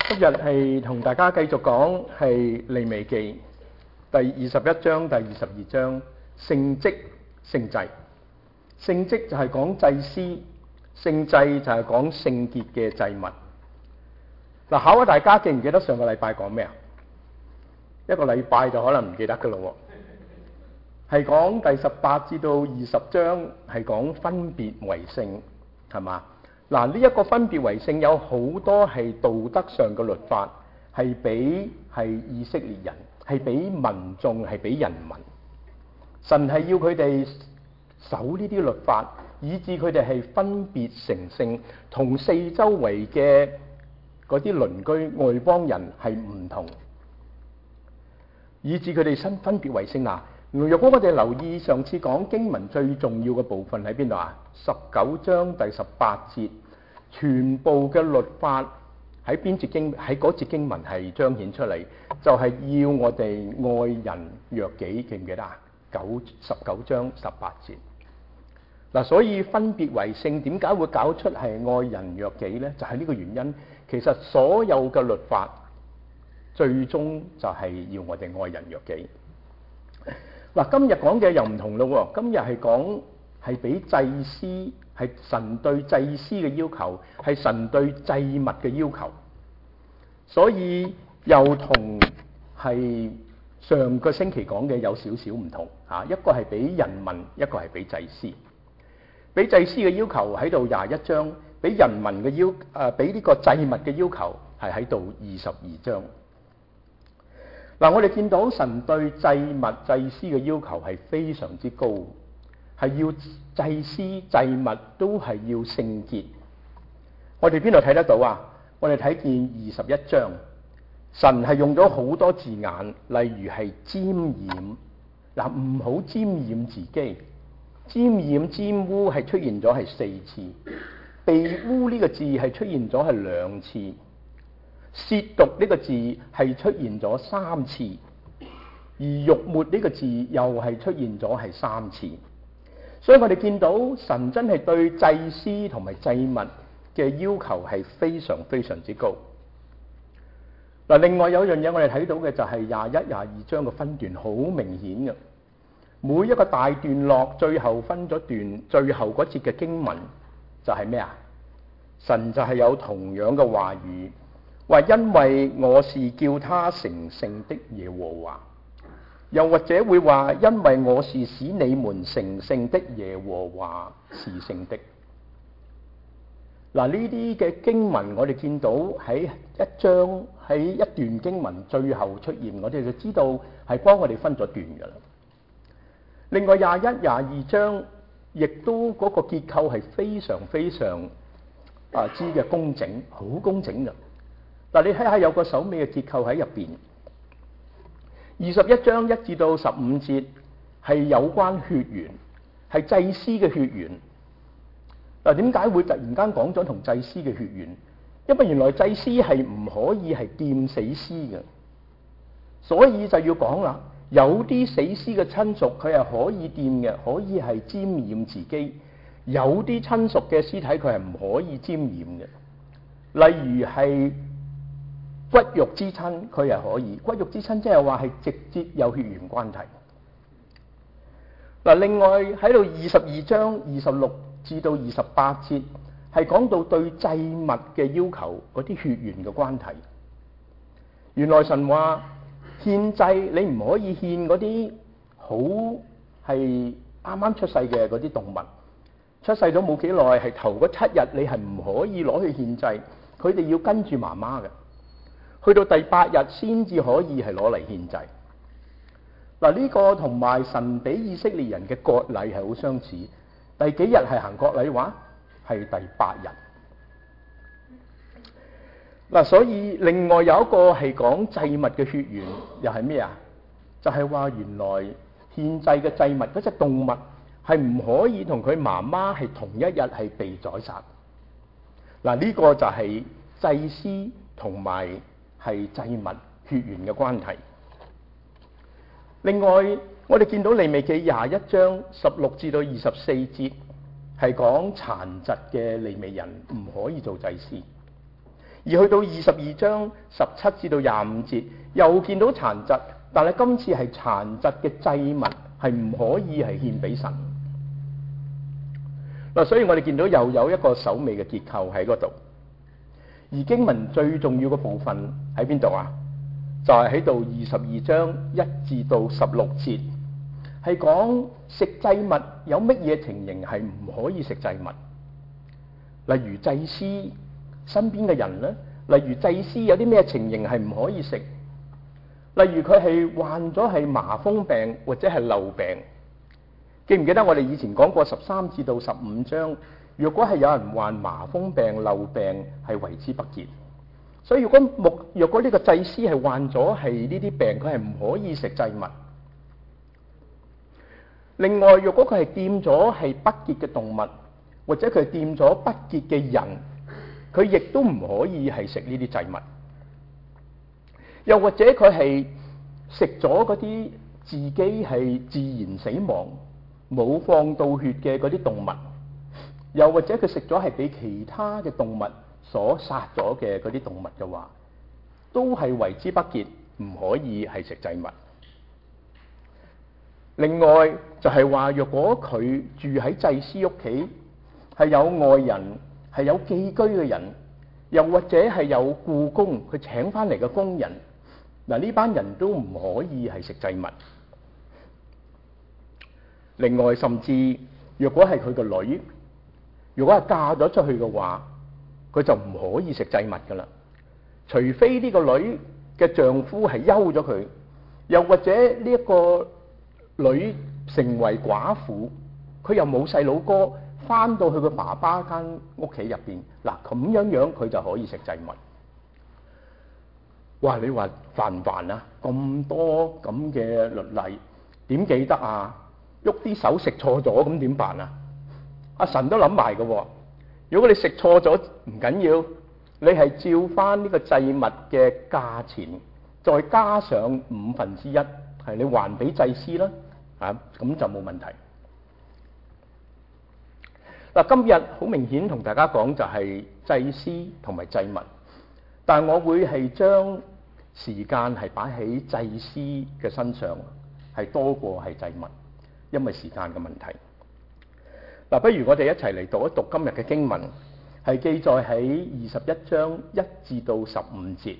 今日係同大家繼續講係利未記第21章、第22章聖職聖祭。聖職就係講祭司，聖祭就係講聖潔嘅祭物。嗱，考下大家記唔記得上個禮拜講咩啊？一個禮拜就可能唔記得噶咯喎。係講第18至到20章係講分別為聖，係嘛？嗱，呢一個分別為聖有好多係道德上嘅律法，係俾係以色列人，係俾民眾，係俾人民。神係要佢哋守呢啲律法，以致佢哋係分別成聖，同四周圍嘅嗰啲鄰居外邦人係唔同，以致佢哋分別為聖。嗱，若果我哋留意上次講經文最重要嘅部分喺邊度啊？19章第18節，全部嘅律法喺邊節經喺嗰節經文係彰顯出嚟，就係要我哋愛人若己，記唔記得啊？19章18節。嗱，所以分別為聖點解會搞出係愛人若己呢？就係呢個原因。其實所有嘅律法最終就係要我哋愛人若己。嗱，今日講嘅又唔同咯喎，今日係講係俾祭司，係神對祭司嘅要求，係神對祭物嘅要求，所以又同係上個星期講嘅有少少唔同嚇。一個係俾人民，一個係俾祭司。俾祭司嘅要求喺度21章，俾人民嘅俾呢個祭物嘅要求係喺度22章。嗱，我哋見到神對祭物、祭司嘅要求係非常之高，係要祭司、祭物都係要聖潔。我哋邊度睇得到啊？我哋睇見21章，神係用咗好多字眼，例如係沾染。嗱，唔好沾染自己。沾染、沾污係出現咗係4次，被污呢個字係出現咗係2次，褻瀆呢個字係出現咗3次，而辱沒呢個字又係出現咗係3次。所以我哋見到神真係對祭司同埋祭物嘅要求係非常非常之高。嗱，另外有一樣嘢我哋睇到嘅就係21、22章嘅分段好明顯嘅。每一個大段落最後分咗段，最後嗰節嘅經文就係咩啊？神就係有同樣嘅話語，話因為我是叫他成聖的耶和華，又或者會話因為我是使你們成聖的耶和華是聖的。嗱，呢啲嘅經文我哋見到喺一段經文最後出現，我哋就知道係幫我哋分咗段㗎啦。另外21、22章亦都嗰個結構係非常非常之嘅工整，好工整嘅。嗱，你睇下有個首尾嘅結構喺入邊。21章1至到15節係有關血緣，係祭司嘅血緣。嗱，點解會突然間講咗同祭司嘅血緣？因為原來祭司係唔可以係掂死屍嘅，所以就要講啦。有啲死屍嘅親屬佢係可以掂嘅，可以係沾染自己；有啲親屬嘅屍體佢係唔可以沾染嘅。例如係骨肉之親，佢係可以。骨肉之親即係話係直接有血緣關係。嗱，另外喺度22章26至到28節係講到對祭物嘅要求，嗰啲血緣嘅關係。原來神話獻祭你唔可以獻嗰啲好係啱啱出世嘅嗰啲動物，出世咗冇幾耐，係頭嗰7日你係唔可以攞去獻祭，佢哋要跟住媽媽嘅，去到第8日先至可以係攞嚟獻祭。嗱，呢個同埋神俾以色列人嘅割禮係好相似。第幾日係行割禮話？係第8日。嗱，所以另外有一個係講祭物嘅血緣，又係咩啊？就係話原來獻祭嘅祭物嗰隻動物係唔可以同佢媽媽係同一日係被宰殺。嗱，呢個就係祭司同埋係祭物血緣嘅關係。另外，我哋見到利未記21章16至到24節係講殘疾嘅利未人唔可以做祭司。 而去到22章17至到25節，又見到殘疾，但係今次係殘疾嘅祭物係唔可以係獻俾神。嗱，所以我哋見到又有一個首尾嘅結構喺嗰度。而經文最重要嘅部分喺邊度啊？就係喺度22章1至到16節，係講食祭物有乜嘢情形係唔可以食祭物。例如祭司身邊嘅人咧，例如祭司有啲咩情形係唔可以食。例如佢係患咗係麻風病或者係漏病。記唔記得我哋以前講過13至到15章？若果係有人患麻風病、漏病，係為之不潔。所以若果呢個祭司係患咗係呢啲病，佢係唔可以食祭物。另外，若果佢係掂咗係不潔嘅動物，或者佢係掂咗不潔嘅人，佢亦都唔可以係食呢啲祭物。又或者佢係食咗嗰啲自己係自然死亡，冇放到血嘅嗰啲動物，又或者佢食咗係俾其他嘅動物所殺咗嘅嗰啲動物嘅話，都係為之不潔，唔可以係食祭物。另外就係話，若果佢住喺祭司屋企，係有外人，係有寄居嘅人，又或者係有僱工佢請翻嚟嘅工人，嗱，呢班人都唔可以係食祭物。另外，甚至若果係佢個女，如果係嫁咗出去嘅話，佢就唔可以食祭物噶啦。除非呢個女嘅丈夫係休咗佢，又或者呢一個女成為寡婦，佢又冇細佬哥，翻到去個爸爸間屋企入邊，嗱，咁樣佢就可以食祭物。哇！你話煩唔煩啊？咁多咁嘅律例，點記得啊？喐啲手食錯咗咁點辦啊？阿神都諗埋嘅喎。如果你食錯咗唔緊要，你係照翻呢個祭物嘅價錢，再加上1/5，係你還俾祭司啦，咁就冇問題。嗱，今日好明顯同大家講就係祭司同埋祭物，但係我會係將時間係擺喺祭司嘅身上，係多過係祭物，因為時間嘅問題。嗱，不如我哋一齊嚟讀一讀今日嘅經文，係記載喺21章1至到15節。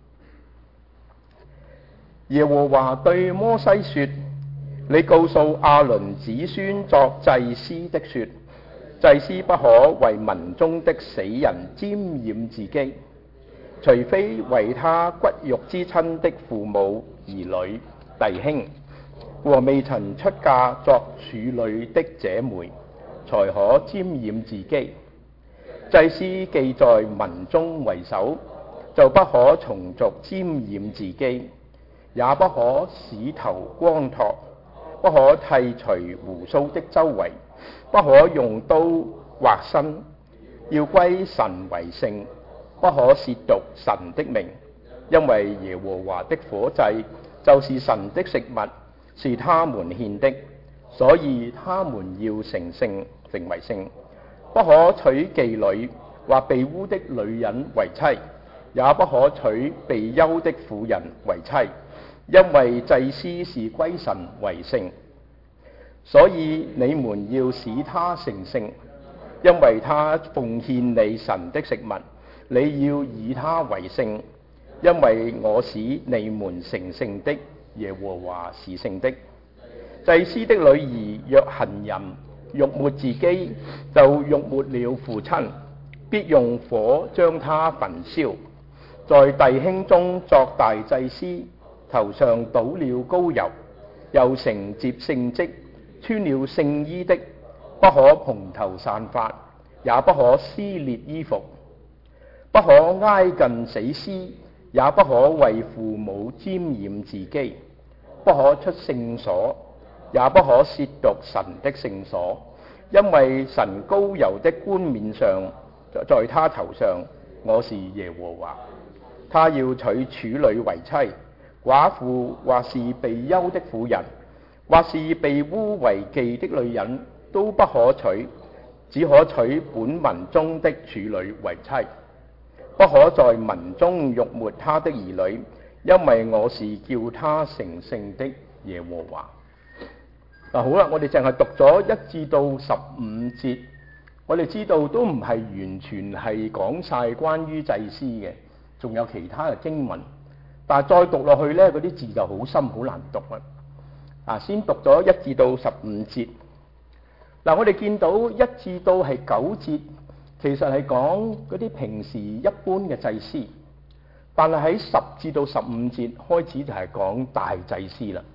耶和華對摩西說：你告訴亞倫子孫作祭司的說，祭司不可為民中的死人沾染自己，除非為他骨肉之親的父母、兒女、弟兄和未曾出嫁作處女的姐妹，才可沾染自己。祭司既在民中為首，就不可從俗沾染自己，也不可使頭光禿，不可剃除鬍鬚的周圍，不可用刀劃身，要歸神為聖，不可褻瀆神的名，因為耶和華的火祭就是神的食物，是他們獻的，所以他們要成聖，成為聖。不可娶妓女或被污的女人為妻，也不可娶被休的婦人為妻，因為祭司是歸神為聖。所以你們要使他成聖，因為他奉獻你神的食物，你要以他為聖，因為我使你們成聖的耶和華是聖的。祭司的女兒若行淫，辱沒自己，就辱沒了父親，必用火將他焚燒。在弟兄中作大祭司，頭上倒了膏油，又承接聖職，穿了聖衣的，不可蓬頭散髮，也不可撕裂衣服，不可挨近死屍，也不可為父母沾染自己，不可出聖所，也不可褻瀆神的聖所，因為神膏油的冠冕上，在他頭上，我是耶和華。他要娶處女為妻，寡婦或是被休的婦人，或是被污為妓的女人，都不可娶，只可娶本民中的處女為妻。 不可在民中辱沒他的兒女，因為我是叫他成聖的耶和華。嗱，好啦，我哋淨係讀咗1至到15節，我哋知道都唔係完全係講晒關於祭司嘅，仲有其他嘅經文。但係再讀落去呢，嗰啲字就好深，好難讀啦。先讀咗1至到15節。嗱，我哋見到1至到係9節，其實係講嗰啲平時一般嘅祭司，但係喺10至到15節開始就係講大祭司啦。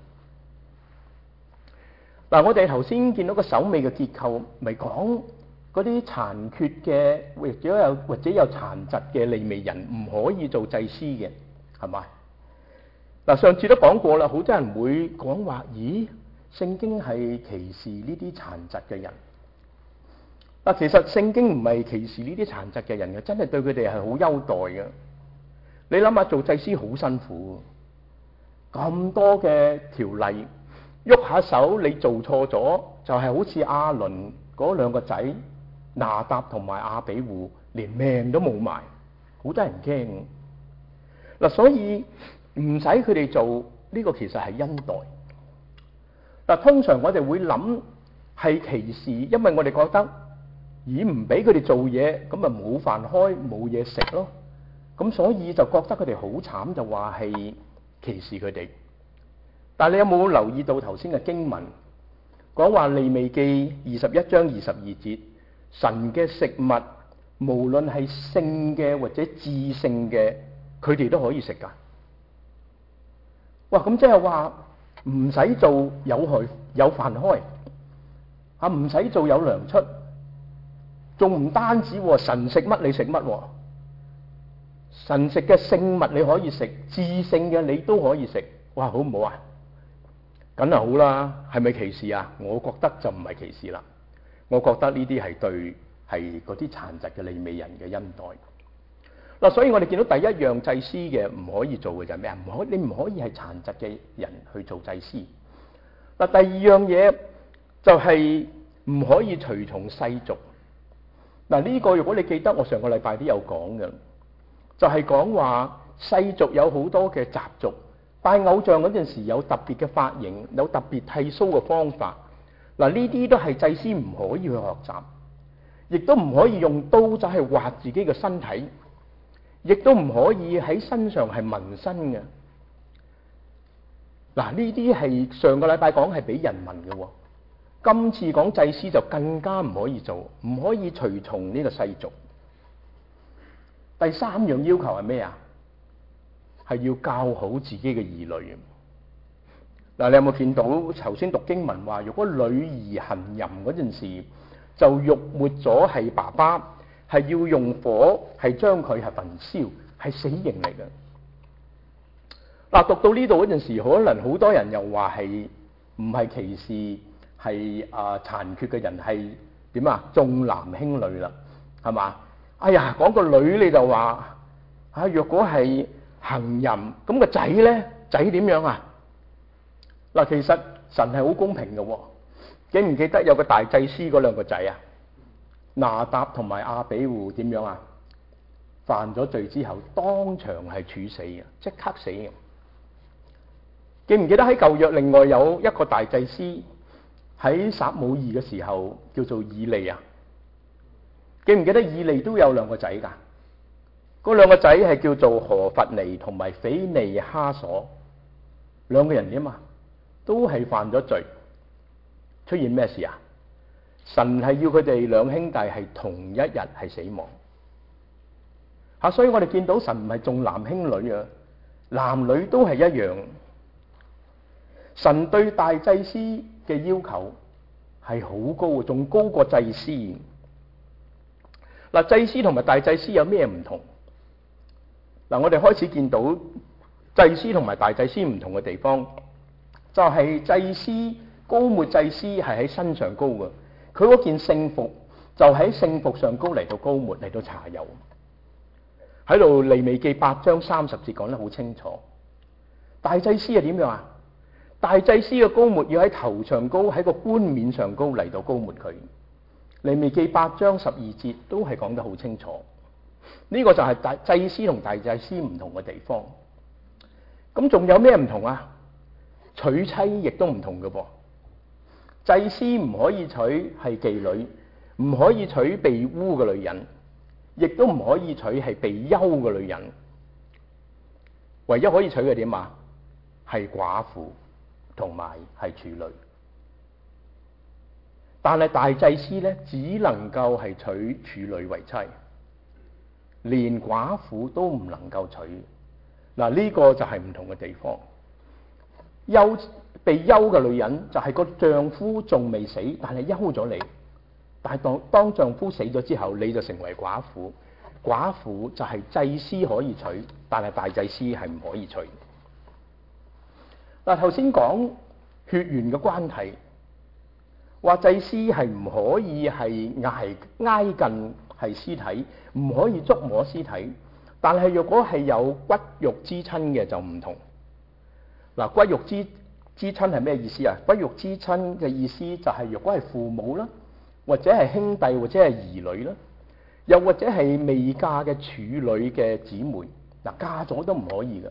嗱，我哋頭先見到個首尾嘅結構，咪講嗰啲殘缺嘅或者有殘疾嘅利未人唔可以做祭司嘅，係嘛？嗱，上次都講過啦，好多人會講話，咦，聖經係歧視呢啲殘疾嘅人。嗱，其實聖經唔係歧視呢啲殘疾嘅人嘅，真係對佢哋係好優待嘅。你諗下，做祭司好辛苦，咁多嘅條例，喐下手你做錯咗，就係好似亞倫嗰兩個仔拿答同埋亞比戶，連命都冇埋，好得人驚。嗱，所以唔使佢哋做呢個，其實係恩待。嗱，通常我哋會諗係歧視，因為我哋覺得，咦，唔俾佢哋做嘢，咁咪冇飯開，冇嘢食咯。咁所以就覺得佢哋好慘，就話係歧視佢哋。但係你有冇留意到頭先嘅經文講話利未記21章22節，神嘅食物無論係聖嘅或者至聖嘅，佢哋都可以食㗎。哇！咁即係話唔使做有飯開，唔使做有糧出，仲唔單止神食乜你食乜，神食嘅聖物你可以食，至聖嘅你都可以食。哇！好唔好啊？梗係好啦，係咪歧視啊？我覺得就唔係歧視啦。我覺得呢啲係對係嗰啲殘疾嘅利未人嘅恩待。嗱，所以我哋見到第一樣祭司嘅唔可以做嘅就係咩啊？你唔可以係殘疾嘅人去做祭司。嗱，第二樣嘢就係唔可以隨從世俗。嗱，呢個如果你記得，我上個禮拜都有講嘅，就係講話世俗有好多嘅習俗。拜偶像嗰陣時有特別嘅髮型，有特別剃鬚嘅方法。嗱，呢啲都係祭司唔可以去學習，亦都唔可以用刀仔去劃自己嘅身體，亦都唔可以喺身上係紋身嘅。嗱，呢啲係上個禮拜講係俾人紋嘅，今次講祭司就更加唔可以做，唔可以隨從呢個世俗。第三樣要求係咩啊？係要教好自己嘅兒女。嗱，你有冇見到頭先讀經文話，如果女兒行淫嗰陣時，就辱沒咗係爸爸，係要用火係將佢係焚燒，係死刑嚟嘅。嗱，讀到呢度嗰陣時，可能好多人又話係唔係歧視，係殘缺嘅人係點啊？重男輕女啦，係嘛？哎呀，講個女你就話若果係行淫，咁個仔咧，仔點樣啊？嗱，其實神係好公平嘅。記唔記得有個大祭司嗰兩個仔啊？拿答同埋亞比戶點樣啊？犯咗罪之後，當場係處死嘅，即刻死嘅。記唔記得喺舊約另外有一個大祭司喺撒母耳嘅時候叫做以利啊？記唔記得以利都有兩個仔㗎？嗰兩個仔係叫做何弗尼同埋斐尼哈索，兩個人點啊？都係犯咗罪，出現咩事啊？神係要佢哋兩兄弟係同一日係死亡。所以我哋見到神唔係重男輕女啊，男女都係一樣。神對大祭司嘅要求係好高，仲高過祭司。嗱，祭司同埋大祭司有咩唔同？嗱，我哋開始見到祭司同埋大祭司唔同嘅地方，就係祭司膏抹祭司係喺身上膏嘅，佢嗰件聖服就喺聖服上膏嚟到膏抹嚟到搽油。喺度利未記8章30節講得好清楚。大祭司係點樣啊？大祭司嘅膏抹要喺頭上膏，喺個冠冕上膏嚟到膏抹佢。利未記8章12節都係講得好清楚。 呢個就係祭司同大祭司唔同嘅地方。咁仲有咩唔同啊？娶妻亦都唔同嘅噃。祭司唔可以娶係妓女，唔可以娶被污嘅女人，亦都唔可以娶係被休嘅女人。唯一可以娶嘅點啊？係寡婦同埋係處女。但係大祭司咧，只能夠係娶處女為妻，連寡婦都唔能夠娶。嗱，呢個就係唔同嘅地方。被休嘅女人就係個丈夫仲未死，但係休咗你。但係當丈夫死咗之後，你就成為寡婦。寡婦就係祭司可以娶，但係大祭司係唔可以娶。嗱，頭先講血緣嘅關係，話祭司係唔可以係挨近係屍體，唔可以觸摸屍體。但係若果係有骨肉之親嘅就唔同。嗱，骨肉之親係咩意思啊？骨肉之親嘅意思就係若果係父母啦，或者係兄弟或者係兒女啦，又或者係未嫁嘅處女嘅姊妹，嗱，嫁咗都唔可以嘅。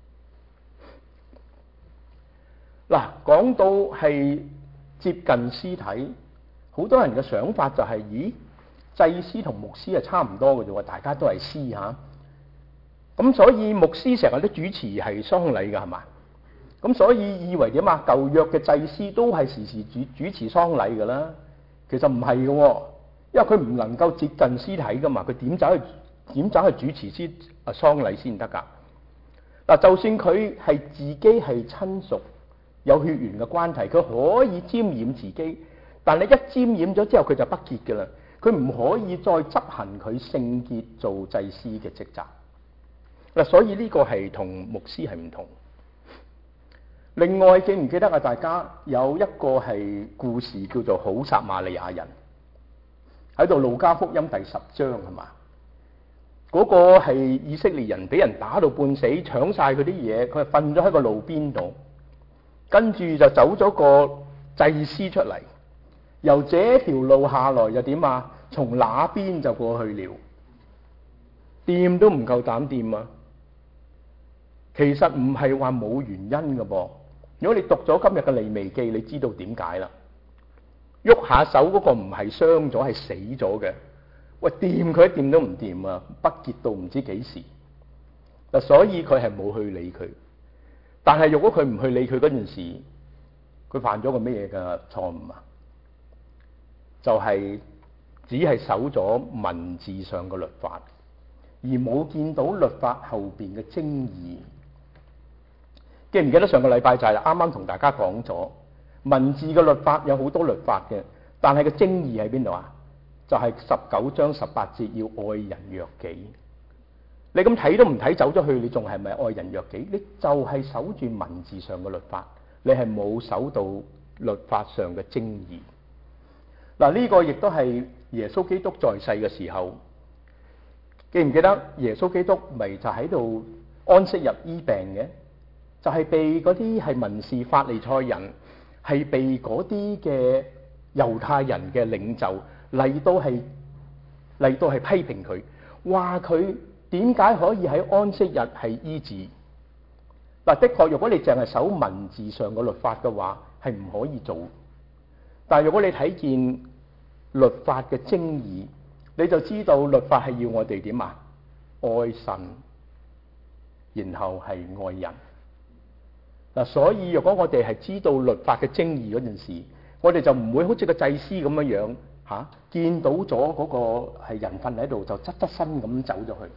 嗱，講到係接近屍體，好多人嘅想法就係，咦，祭司同牧師係差唔多嘅啫喎，大家都係司嚇。咁所以牧師成日都主持係喪禮㗎，係嘛？咁所以以為點啊？舊約嘅祭司都係時時主持喪禮㗎啦。其實唔係嘅喎，因為佢唔能夠接近屍體㗎嘛，佢點走去主持喪禮先得㗎？嗱，就算佢係自己係親屬有血緣嘅關係，佢可以沾染自己，但係一沾染咗之後佢就不潔㗎啦，佢唔可以再執行佢聖潔做祭司嘅職責。嗱，所以呢個係同牧師係唔同。另外記唔記得啊？大家有一個係故事叫做好撒瑪利亞人，喺度路加福音第10章係嘛？嗰個係以色列人俾人打到半死，搶晒佢啲嘢，佢係瞓咗喺個路邊度，跟住就走咗個祭司出嚟，由這條路下來就點啊？從那邊就過去了，掂都唔夠膽掂啊！其實唔係話冇原因嘅噃。如果你讀咗今日嘅利未記，你知道點解啦？喐下手嗰個唔係傷咗，係死咗嘅。喂，掂佢一掂都唔掂啊！不潔到唔知幾時。嗱，所以佢係冇去理佢。但係如果佢唔去理佢嗰陣時，佢犯咗個咩嘢嘅錯誤啊？就係只係守咗文字上嘅律法，而冇見到律法後邊嘅精義。記唔記得上個禮拜就係啱啱同大家講咗文字嘅律法有好多律法嘅，但係個精義喺邊度啊？就係19章18節要愛人若己。你咁睇都唔睇走咗去，你仲係咪愛人若己？你就係守住文字上嘅律法，你係冇守到律法上嘅精義。嗱，呢個亦都係耶穌基督在世嘅時候，記唔記得耶穌基督咪就喺度安息日醫病嘅？就係被嗰啲係文士法利賽人，係被嗰啲嘅猶太人嘅領袖嚟到係批評佢，話佢點解可以喺安息日係醫治？嗱，的確，如果你淨係守文字上嘅律法嘅話，係唔可以做。但係如果你睇見律法嘅精義，你就知道律法係要我哋點啊？愛神，然後係愛人。嗱，所以如果我哋係知道律法嘅精義嗰陣時，我哋就唔會好似個祭司咁樣見到咗嗰個係人瞓喺度就側身咁走咗去。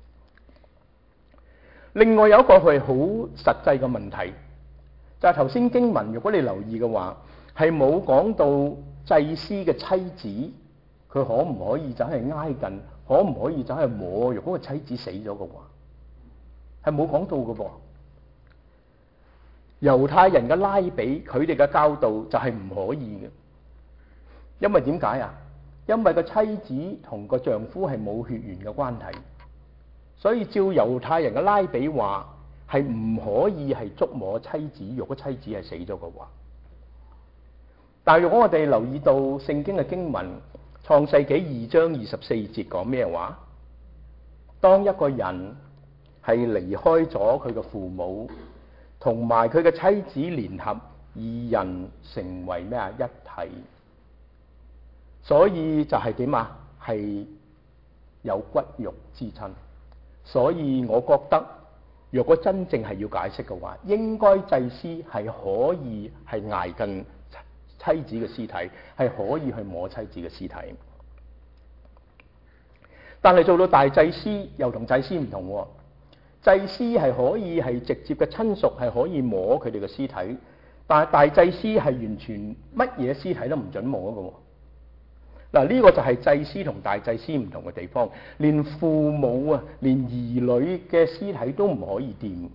另外有一個係好實際嘅問題，就係頭先經文，如果你留意嘅話，係冇講到祭司嘅妻子佢可唔可以走去挨近，可唔可以走去摸？如果個妻子死咗嘅話，係冇講到嘅噃。猶太人嘅拉比，佢哋嘅教導就係唔可以嘅，因為點解啊？因為個妻子同個丈夫係冇血緣嘅關係，所以照猶太人嘅拉比話，係唔可以係觸摸妻子，如果妻子係死咗嘅話。但係如果我哋留意到聖經嘅經文，創世紀2章24節講咩話？ 當一個人係離開咗佢嘅父母，同埋佢嘅妻子聯合，二人成為咩啊？一體。所以就係點啊？係有骨肉之親。所以我覺得，若果真正係要解釋嘅話，應該祭司係可以係挨近妻子嘅屍體，係可以去摸妻子嘅屍體。但係做到大祭司又同祭司唔同喎。祭司係可以係直接嘅親屬，係可以摸佢哋嘅屍體，但係大祭司係完全乜嘢屍體都唔准摸嘅喎。嗱，呢個就係祭司同大祭司唔同嘅地方，連父母啊，連兒女嘅屍體都唔可以掂。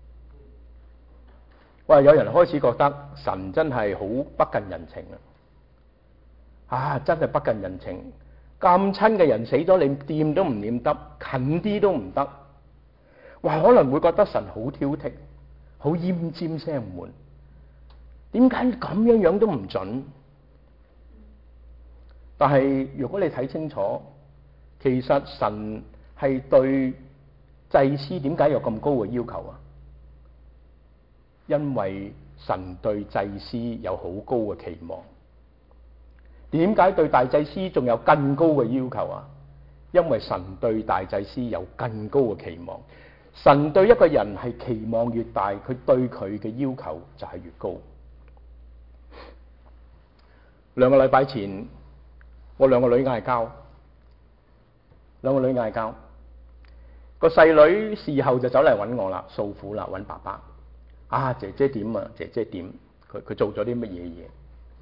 哇！有人開始覺得神真係好不近人情啊！真係不近人情，咁親嘅人死咗，你掂都唔掂得，近啲都唔得。哇！可能會覺得神好挑剔，好奄尖聲悶，點解咁樣都唔準？但係如果你睇清楚，其實神係對祭司點解有咁高嘅要求啊？因為神對祭司有好高嘅期望。點解對大祭司仲有更高嘅要求啊？因為神對大祭司有更高嘅期望。神對一個人係期望越大，佢對佢嘅要求就係越高。2個禮拜前，我兩個女嗌交，個細女事後就走嚟揾我啦，訴苦啦，揾爸爸。啊，姐姐點啊？姐姐點？佢做咗啲乜嘢嘢？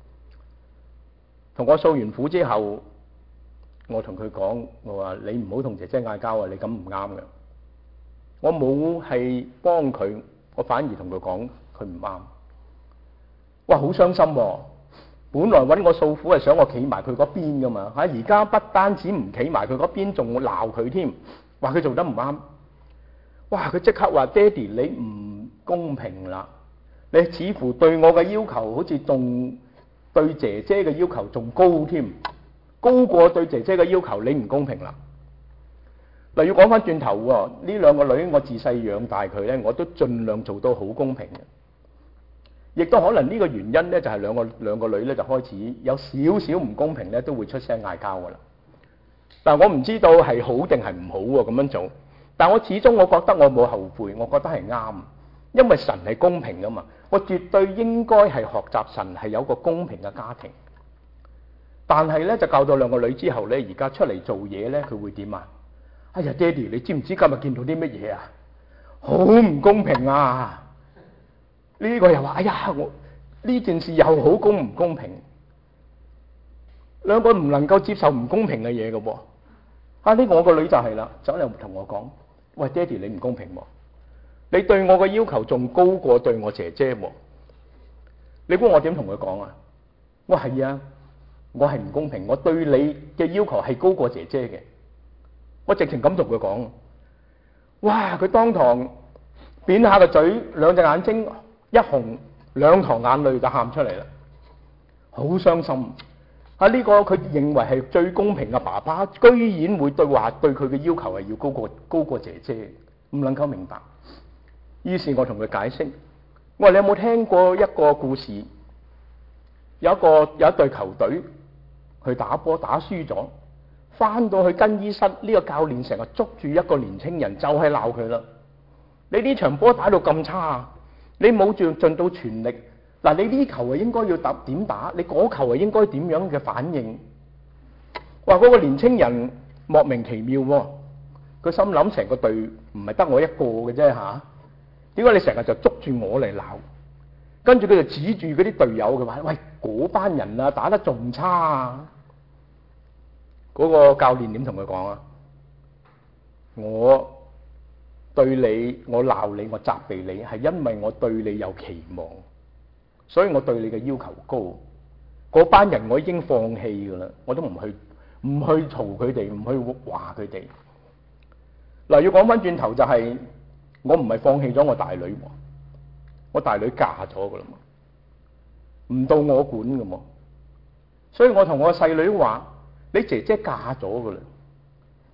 同我訴完苦之後，我同佢講，我話你唔好同姐姐嗌交啊！你咁唔啱嘅。我冇係幫佢，我反而同佢講佢唔啱。哇，好傷心喎！本來揾我訴苦係想我企埋佢嗰邊噶嘛，而家不單止唔企埋佢嗰邊，仲會鬧佢添，話佢做得唔啱。哇！佢即刻話：爹哋，你唔公平啦！你似乎對我嘅要求好似仲對姐姐嘅要求仲高添，高過對姐姐嘅要求，你唔公平啦！嗱，要講翻轉頭喎，呢兩個女我自細養大佢咧，我都盡量做到好公平嘅。亦都可能呢個原因咧，就係兩個女咧就開始有少少唔公平咧，都會出聲嗌交噶啦。但係我唔知道係好定係唔好喎咁樣做。但我始終我覺得我冇後悔，我覺得係啱，因為神係公平噶嘛。我絕對應該係學習神係有個公平嘅家庭。但係咧就教咗兩個女之後咧，而家出嚟做嘢咧，佢會點啊？哎呀，爹哋，你知唔知今日見到啲乜嘢啊？好唔公平啊！呢個又話：哎呀，我呢件事又好公唔公平？兩個唔能夠接受唔公平嘅嘢嘅喎。呢個我個女就係啦，走嚟同我講：喂，爹哋，你唔公平喎！你對我嘅要求仲高過對我姐姐喎。你估我點同佢講啊？我係啊，我係唔公平，我對你嘅要求係高過姐姐嘅。我直情咁同佢講。哇！佢當堂扁下個嘴，兩隻眼睛一紅，兩行眼淚就喊出嚟啦，好傷心。呢個佢認為係最公平嘅爸爸，居然會對佢嘅要求係要高過姐姐，唔能夠明白。於是我同佢解釋，我話你有冇聽過一個故事？有一隊球隊去打波打輸咗，翻到去更衣室，呢個教練成日捉住一個年青人，就係鬧佢啦。你呢場波打到咁差，你冇盡到全力。嗱，你呢球係應該要點打？你嗰球係應該點樣嘅反應？話嗰個年青人莫名其妙喎，佢心諗成個隊唔係得我一個嘅啫嚇，點解你成日就捉住我嚟鬧？跟住佢就指住嗰啲隊友，佢話：喂，嗰班人啊打得仲差啊！嗰個教練點同佢講啊？我對你，我鬧你，我責備你，係因為我對你有期望。所以我對你嘅要求高，嗰班人我已經放棄噶啦，我都唔去嘈佢哋，唔去話佢哋。嗱，要講翻轉頭就係，我唔係放棄咗我大女，我大女嫁咗噶啦嘛，唔到我管噶嘛。所以我同我細女話：你姐姐嫁咗噶啦，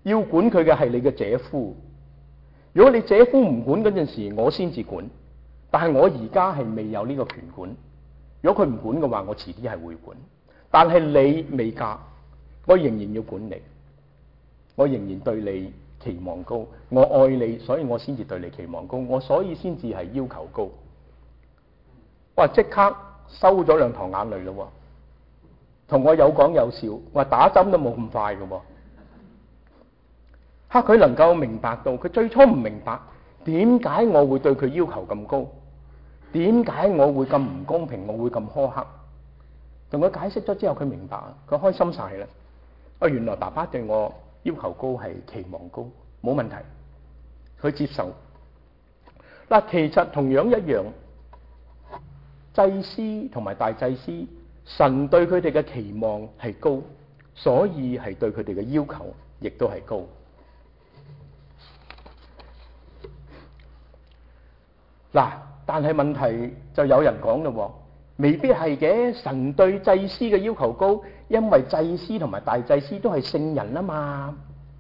要管佢嘅係你嘅姐夫。如果你姐夫唔管嗰陣時，我先至管。但係我而家係未有呢個權管。如果佢唔管嘅話，我遲啲係會管。但係你未嫁，我仍然要管你，我仍然對你期望高。我愛你，所以我先至對你期望高。我所以先至係要求高。哇！即刻收咗2堂眼淚咯，同我有講有笑。我話打針都冇咁快嘅喎。佢能夠明白到，佢最初唔明白點解我會對佢要求咁高，點解我會咁唔公平，我會咁苛刻。同佢解釋咗之後，佢明白，佢開心晒啦。原來爸爸對我要求高係期望高，冇問題，佢接受。嗱，其實同樣一樣，祭司同埋大祭司，神對佢哋嘅期望係高，所以係對佢哋嘅要求亦都係高。嗱，但係問題就有人講咯，未必係嘅。神對祭司嘅要求高，因為祭司同埋大祭司都係聖人啊嘛。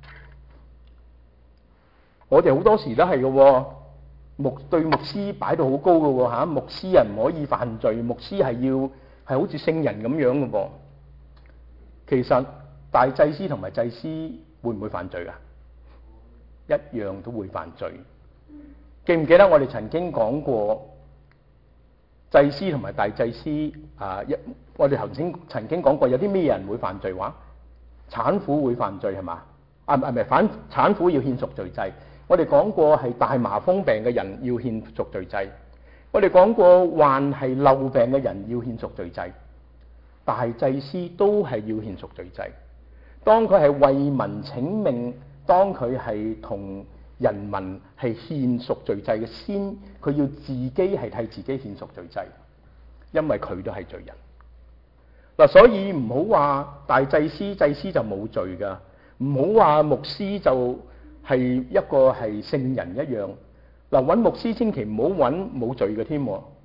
我哋好多時都係嘅，對牧師擺到好高嘅吓，牧師啊唔可以犯罪，牧師係好似聖人咁樣嘅噃。其實大祭司同埋祭司會唔會犯罪啊？一樣都會犯罪。記唔記得我哋曾經講過祭司同埋大祭司我哋頭先曾經講過有啲咩人會犯罪話？產婦會犯罪係嘛？唔係產婦要獻贖罪祭。我哋講過係大麻風病嘅人要獻贖罪祭。我哋講過患係漏病嘅人要獻贖罪祭。大祭司都係要獻贖罪祭。當佢係為民請命，當佢係同人民係獻贖罪祭嘅先，佢要自己係替自己獻贖罪祭，因為佢都係罪人。嗱，所以唔好話大祭司就冇罪噶，唔好話牧師就係一個係聖人一樣。嗱，揾牧師千祈唔好揾冇罪嘅添，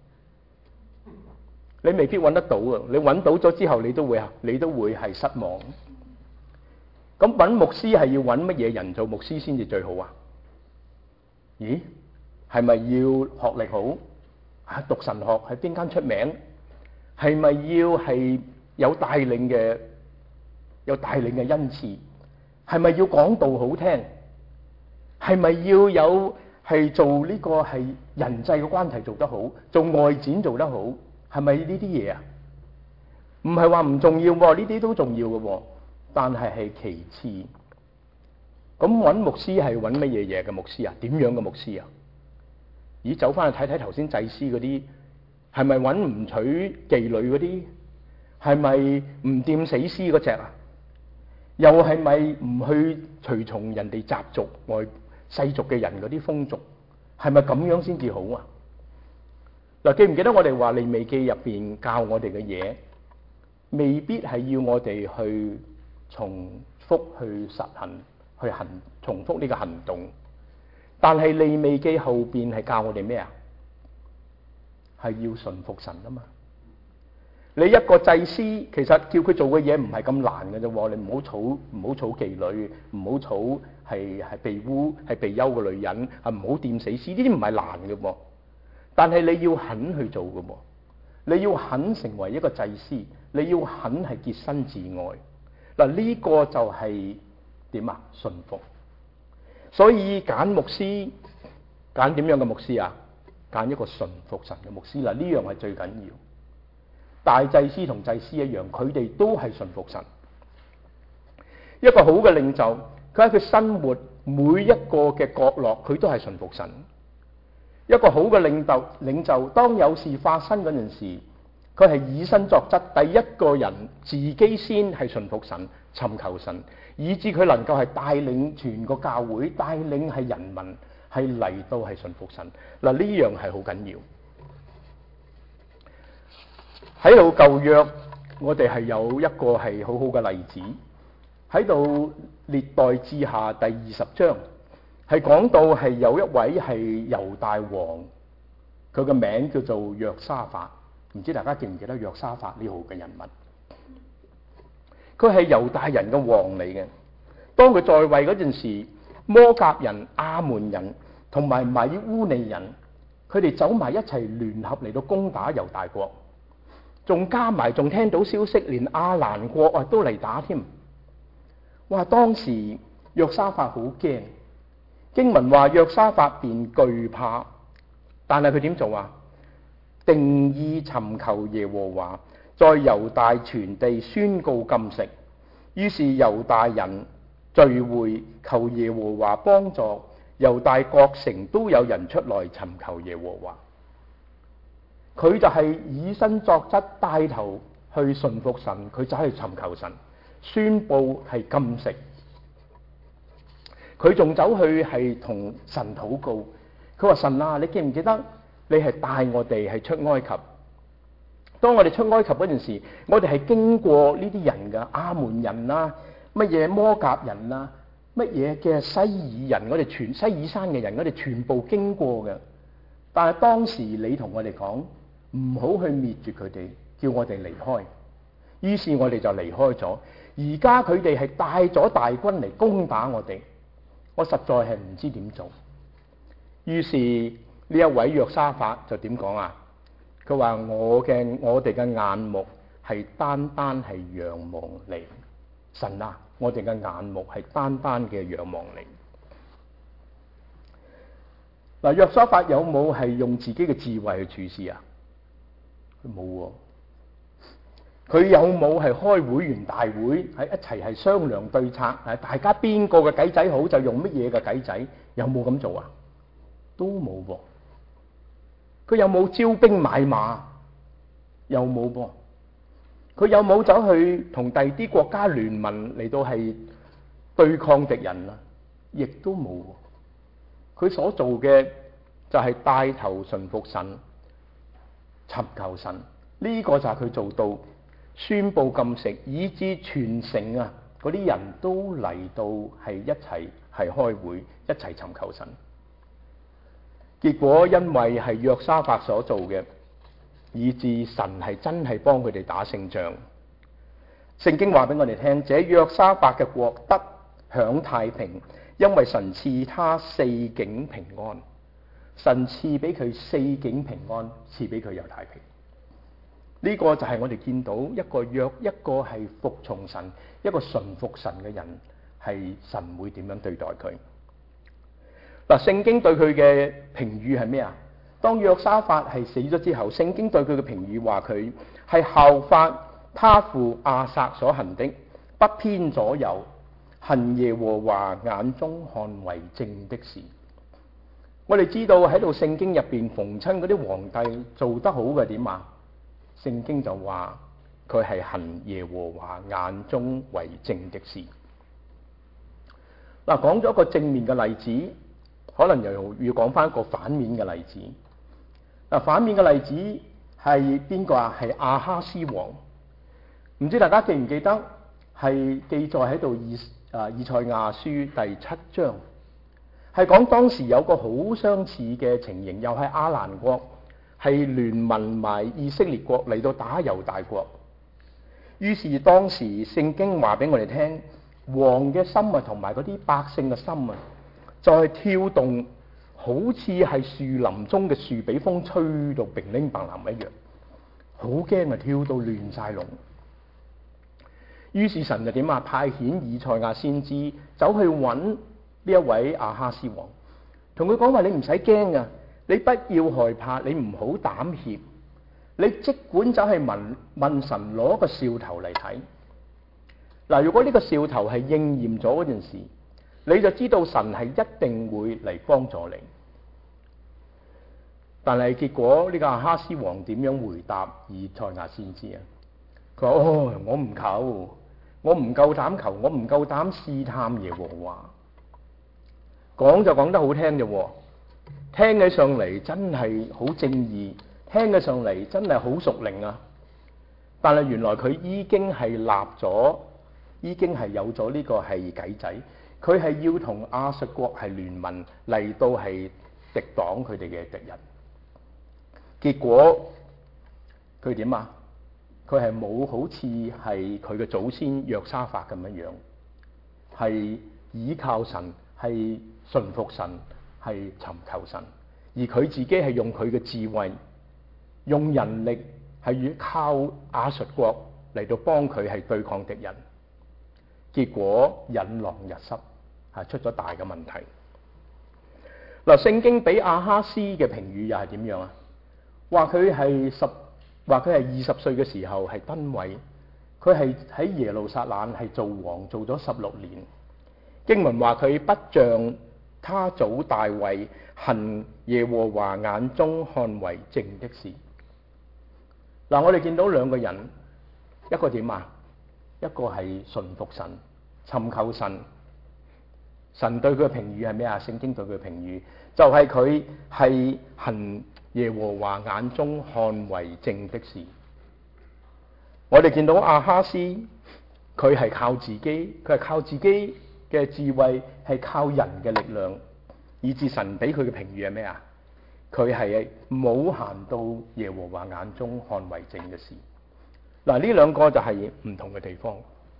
你未必揾得到啊！你揾到咗之後，你都會係失望。咁揾牧師係要揾乜嘢人做牧師先至最好啊？咦，係咪要學歷好？讀神學喺邊間出名？係咪要係有帶領嘅恩賜？係咪要講道好聽？係咪要有係做呢個係人際嘅關係做得好？做外展做得好？係咪呢啲嘢啊？唔係話唔重要喎，呢啲都重要嘅喎，但係其次。咁揾牧師係揾乜嘢嘅牧師啊？點樣嘅牧師啊？咦，走翻去睇睇頭先祭司嗰啲，係咪揾唔娶妓女嗰啲？係咪唔掂死屍嗰隻啊？又係咪唔去隨從人哋習俗外世俗嘅人嗰啲風俗？係咪咁樣先至好啊？嗱，記唔記得我哋話利未記入邊教我哋嘅嘢，未必係要我哋去重複去實行。重複呢個行動，但係利未記後邊係教我哋咩啊？係要順服神啊嘛！你一個祭司，其實叫佢做嘅嘢唔係咁難嘅啫。你唔好娶妓女，唔好娶係被污係被休嘅女人，唔好掂死屍，呢啲唔係難嘅噃。但係你要肯去做嘅噃，你要肯成為一個祭司，你要肯係潔身自愛。嗱，呢個就係。點啊？順服。所以揀牧師，揀點樣嘅牧師啊？揀一個順服神嘅牧師啦，呢樣係最緊要。大祭司同祭司一樣，佢哋都係順服神。一個好嘅領袖，佢喺佢生活每一個嘅角落，佢都係順服神。一個好嘅領袖，當有事發生嗰陣時，佢係以身作則，第一個人自己先係順服神，尋求神，以致佢能夠係帶領全個教會，帶領係人民係嚟到係順服神。嗱，呢樣係好緊要。喺度舊約，我哋係有一個係好好嘅例子，喺度列代志下第20章，係講到係有一位係猶大王，佢嘅名叫做約沙法。唔知大家記唔記得約沙法呢號嘅人物？佢係猶大人嘅王嚟嘅， 當佢在位嗰陣時，摩甲人、亞門人同埋米烏尼人，佢哋走埋一齊聯合嚟到攻打猶大國，仲加埋仲聽到消息，連亞蘭國啊都嚟打添。哇！當時約沙法好驚，經文話約沙法便懼怕，但係佢點做啊？定意尋求耶和華，在猶大全地宣告禁食。於是猶大人聚會求耶和華幫助，猶大各城都有人出來尋求耶和華。佢就係以身作則，帶頭去順服神，佢走去尋求神，宣布係禁食。佢仲走去係同神禱告，佢話：神啊，你記唔記得你係帶我哋係出埃及？當我哋出埃及嗰陣時，我哋係經過呢啲人㗎，亞門人啊，乜嘢摩甲人啊，乜嘢嘅西爾人，我哋全西爾山嘅人，我哋全部經過嘅。但係當時你同我哋講，唔好去滅絕佢哋，叫我哋離開。於是我哋就離開咗。而家佢哋係帶咗大軍嚟攻打我哋，我實在係唔知點做。於是呢一位約沙法就點講啊？佢話：我哋嘅眼目係單單係仰望你，神啊！我哋嘅眼目係單單嘅仰望你。嗱，約沙法有冇係用自己嘅智慧去處事啊？佢冇喎。佢有冇係開會員大會喺一齊係商量對策？大家邊個嘅計仔好就用乜嘢嘅計仔？有冇咁做啊？都冇噃。佢有冇招兵買馬？又冇噃。佢有冇走去同第啲國家聯盟嚟到係對抗敵人啊？亦都冇。佢所做嘅就係帶頭順服神，尋求神。呢個就係佢做到，宣布禁食，以致全城啊嗰啲人都嚟到係一齊係開會，一齊尋求神。結果因為係約沙法所做嘅，以致神係真係幫佢哋打勝仗。聖經話俾我哋聽，這約沙法嘅國得享太平，因為神賜他四境平安。神賜俾佢四境平安，賜俾佢有太平。呢個就係我哋見到一個係服從神、一個順服神嘅人，係神會點樣對待佢。嗱，聖經對佢嘅評語係咩啊？當約沙法係死咗之後，聖經對佢嘅評語話佢係效法他父亞撒所行的，不偏左右，行耶和華眼中看為正的事。我哋知道喺度聖經入邊，逢親嗰啲皇帝做得好嘅點啊？聖經就話佢係行耶和華眼中為正的事。嗱，講咗一個正面嘅例子，可能又要講翻一個反面嘅例子。嗱，反面嘅例子係邊個啊？係亞哈斯王。唔知大家記唔記得係記載喺度以賽亞書第7章，係講當時有個好相似嘅情形，又係亞蘭國係聯盟埋以色列國嚟到打猶大國。於是當時聖經話俾我哋聽，王嘅心啊，同埋嗰啲百姓嘅心啊，就係跳動，好似係樹林中嘅樹俾風吹到乒鈴乓啷一樣，好驚啊，跳到亂晒龍。於是神就點啊？派遣以賽亞先知走去揾呢一位亞哈斯王，同佢講話：你唔使驚啊，你不要害怕，你唔好膽怯，你即管走去問神攞個兆頭嚟睇。嗱，如果呢個兆頭係應驗咗嗰陣時，你就知道神係一定會嚟幫助你。但係結果呢個亞哈斯王點樣回答以賽亞先知啊？佢話：我唔求，我唔夠膽求，我唔夠膽試探耶和華。講就講得好聽啫，聽起上嚟真係好正義，聽起上嚟真係好屬靈啊！但係原來佢已經係立咗，已經係有咗呢個係計仔，佢係要同亞述國係聯盟嚟到係敵擋佢哋嘅敵人。結果佢點啊？佢係冇好似係佢嘅祖先約沙法咁樣樣，係倚靠神，係順服神，係尋求神，而佢自己係用佢嘅智慧，用人力係靠亞述國嚟到幫佢係對抗敵人，結果引狼入室，係出咗大嘅問題。嗱，聖經俾亞哈斯嘅評語又係點樣啊？話佢係20歲嘅時候係崩毀，佢係喺耶路撒冷係做王做咗16年。經文話佢不像他祖大衛行耶和華眼中看為正的事。嗱，我哋見到兩個人，一個點啊？一個係順服神，尋求神。神對佢嘅評語係咩啊？聖經對佢嘅評語就係佢係行耶和華眼中看為正的事。我哋見到亞哈斯，佢係靠自己，佢係靠自己嘅智慧，係靠人嘅力量，以致神俾佢嘅評語係咩啊？佢係冇行到耶和華眼中看為正嘅事。嗱，呢兩個就係唔同嘅地方。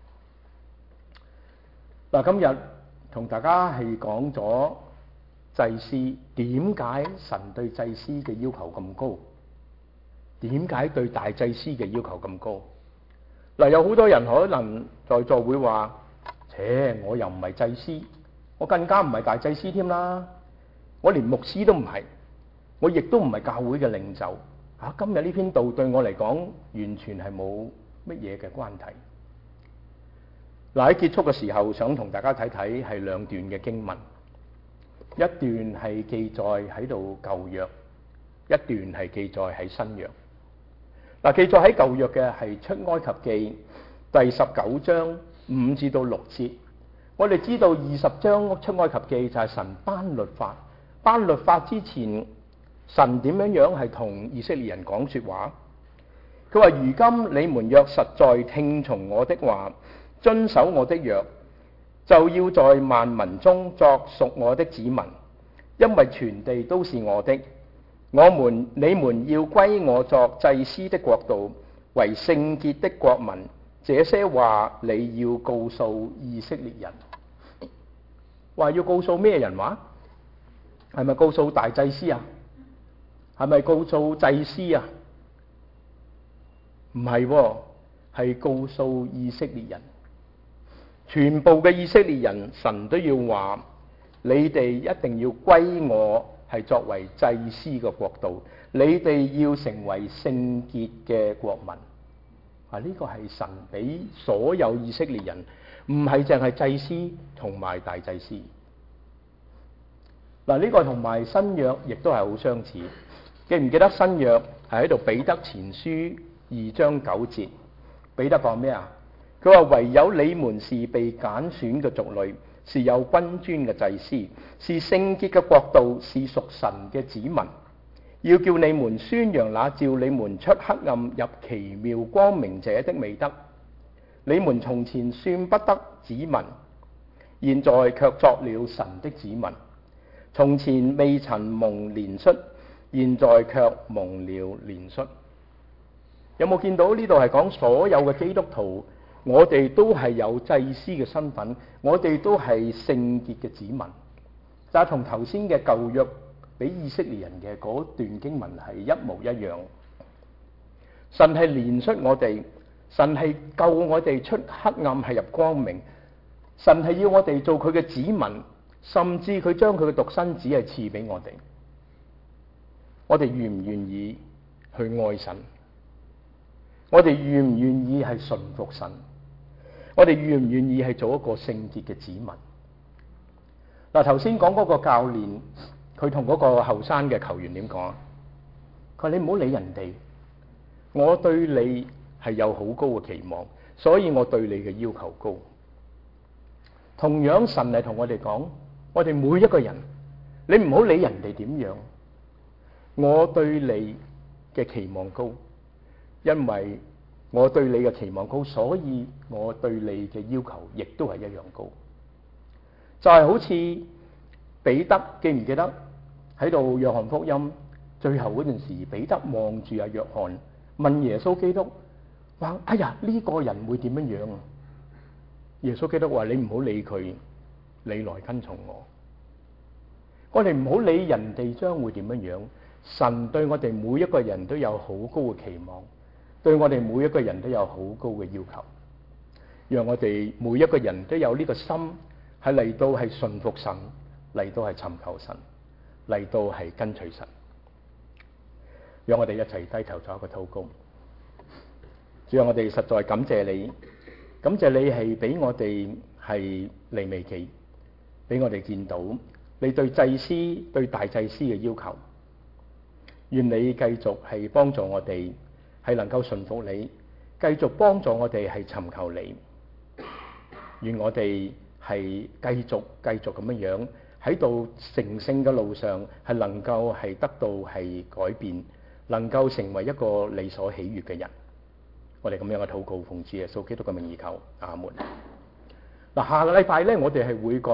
嗱，今日同大家係講咗祭司，點解神對祭司嘅要求咁高？點解對大祭司嘅要求咁高？嗱，有好多人可能在座會話：我又唔係祭司，我更加唔係大祭司添啦，我連牧師都唔係，我亦都唔係教會嘅領袖。今日呢篇道對我嚟講，完全係冇乜嘢嘅關係。嗱，喺結束嘅時候，想同大家睇睇係兩段嘅經文，一段係記載喺度舊約，一段係記載喺新約。嗱，記載喺舊約嘅係出埃及記第19章5至到6節。我哋知道20章出埃及記就係神頒律法，頒律法之前，神點樣係同以色列人講說話？佢話：如今你們若實在聽從我的話，遵守我的約，就要在萬民中作屬我的子民，因為全地都是我的。你們要歸我作祭司的國度，為聖潔的國民。這些話你要告訴以色列人。話要告訴咩人話？係咪告訴大祭司啊？係咪告訴祭司啊？唔係喎，係告訴以色列人。全部嘅以色列人，神都要話：你哋一定要歸我，係作為祭司嘅國度。你哋要成為聖潔嘅國民。呢個係神俾所有以色列人，唔係淨係祭司同埋大祭司。嗱，呢個同埋新約亦都係好相似。記唔記得新約係喺度彼得前書2章9節？彼得講咩啊？佢話：唯有你們是被揀選嘅族類，是有君尊嘅祭司，是聖潔嘅國度，是屬神嘅子民。要叫你們宣揚那召你們出黑暗入奇妙光明者的美德。你們從前算不得子民，現在卻作了神的子民。從前未曾蒙憐恤，現在卻蒙了憐恤。有冇見到呢度係講所有嘅基督徒？我哋都係有祭司嘅身份，我哋都係聖潔嘅子民。就係同頭先嘅舊約俾以色列人嘅嗰段經文係一模一樣。神係憐恤我哋，神係救我哋出黑暗係入光明，神係要我哋做佢嘅子民，甚至佢將佢嘅獨生子係賜俾我哋。我哋願唔願意去愛神？我哋願唔願意係順服神？我哋願唔願意係做一個聖潔嘅子民？嗱，頭先講嗰個教練，佢同嗰個後生嘅球員點講啊？佢話：你唔好理人哋，我對你係有好高嘅期望，所以我對你嘅要求高。同樣神係同我哋講，我哋每一個人，你唔好理人哋點樣，我對你嘅期望高。因為我對你嘅期望高，所以我對你嘅要求亦都係一樣高。就係好似彼得，記唔記得喺度約翰福音最後嗰陣時，彼得望住阿約翰問耶穌基督話：哎呀，呢個人會點樣樣啊？耶穌基督話：你唔好理佢， 你來跟從我。我哋唔好理人哋將會點樣樣，神對我哋每一個人都有好高嘅期望，對我哋每一個人都有好高嘅要求，讓我哋每一個人都有呢個心，係嚟到係順服神，嚟到係尋求神，嚟到係跟隨神。讓我哋一齊低頭做一個禱告。主啊，我哋實在感謝你，感謝你係俾我哋係利未記，俾我哋見到你對祭司、對大祭司嘅要求。願你繼續係幫助我哋係能夠順服你，繼續幫助我哋係尋求你。願我哋係繼續咁樣樣喺度成聖嘅路上係能夠係得到係改變，能夠成為一個你所喜悅嘅人。我哋咁樣嘅禱告奉主耶穌基督嘅名而求，阿門。嗱，下個禮拜咧，我哋係會講